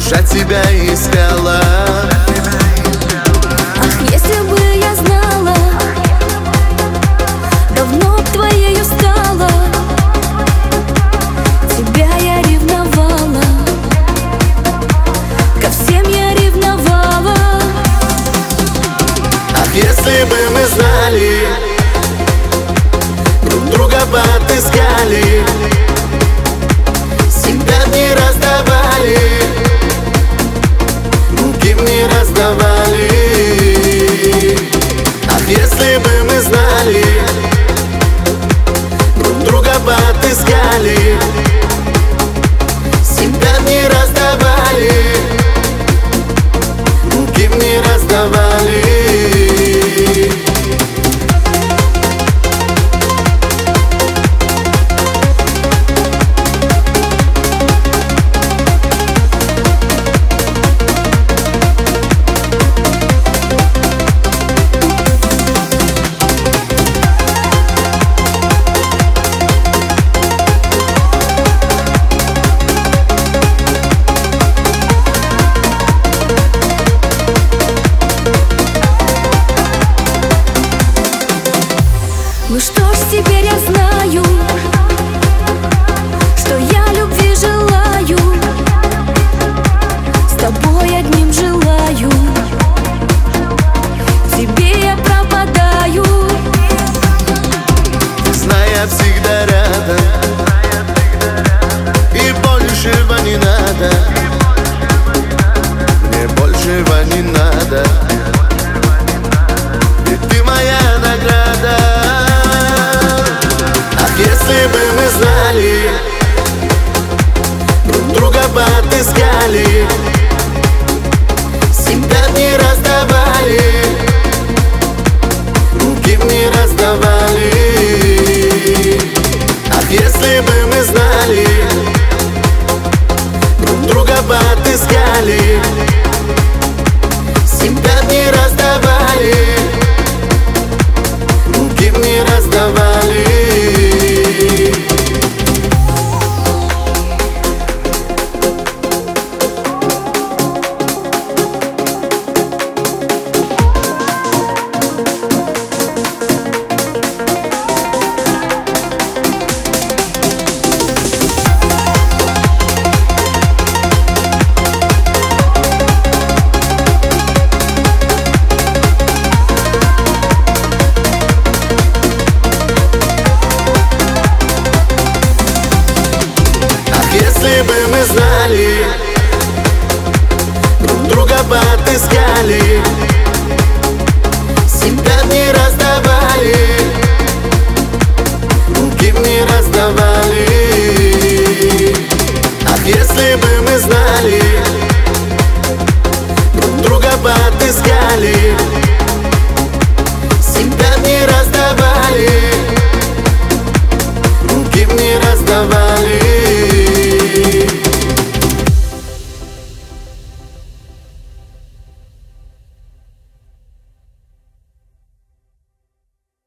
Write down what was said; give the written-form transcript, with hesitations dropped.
душа тебя искала. Ах, если бы я знала, давно б твоею стала. Тебя я ревновала, ко всем я ревновала. Ах, если бы мы знали, друг друга бы отыскали, себя не раздавали, руки мне раздавали. Ах, если бы мы знали, друг друга бы отыскали, себя не раздавали, руки мне раздавали. Ну что ж, теперь я знаю, что я любви желаю, с тобой одним желаю, тебе я пропадаю. Зная всегда рядом, и большего не надо, мне большего не надо, ведь ты моя награда. Если бы мы знали, друг друга бы отыскали, себя не раздавали, руки мне раздавали. Ах, если бы мы знали, друг друга бы отыскали, себя не раздавали, руки мне раздавали. Если бы мы знали, друг друга бы отыскали, себя не раздавали, руки мне раздавали. Ах, если бы мы знали, друг друга бы отыскали, себя не раздавали, руки мне раздавали.